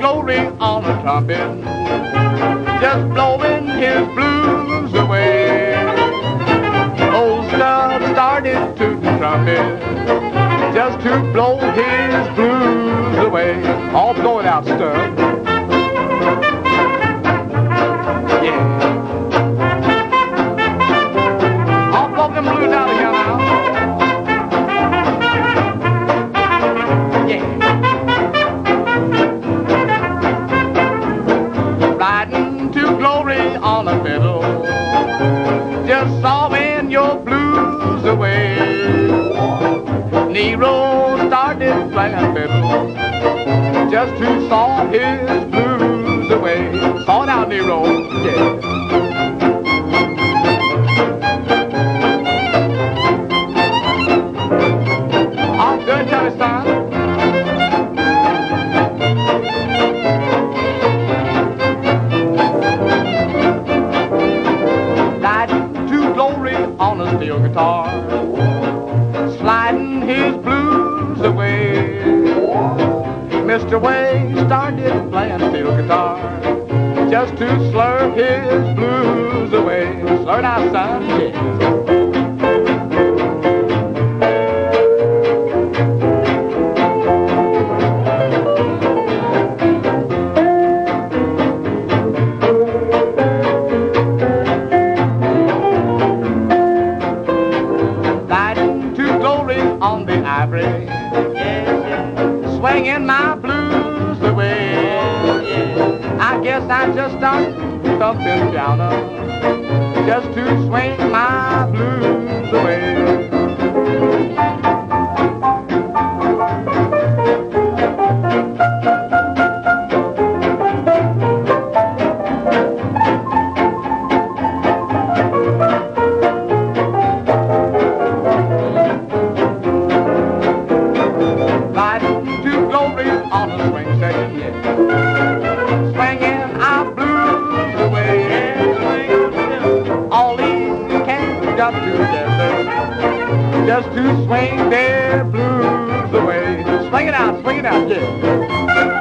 glory on a trumpet, just blowing his blues away. Old Stub started to the trumpet, just to blow his blues away. All blow it out, Stub. Yeah. All blow them blues out again now. Yeah. Riding to glory on a fiddle, just sawing your blues away. Nero started playing fiddle, just to saw his blues away. Saw it out, Nero. Yeah. I'm good, tell me, son. On a steel guitar, sliding his blues away. Mr. Way started playing steel guitar, just to slur his blues away. Slur it out, son. Yeah. On the ivory, swinging my blues away. I guess I just started thumping piano, just to swing my blues away. On a swing set, yeah. Swinging our blues away, yeah. All these cats got together, just to swing their blues away. Swing it out, yeah.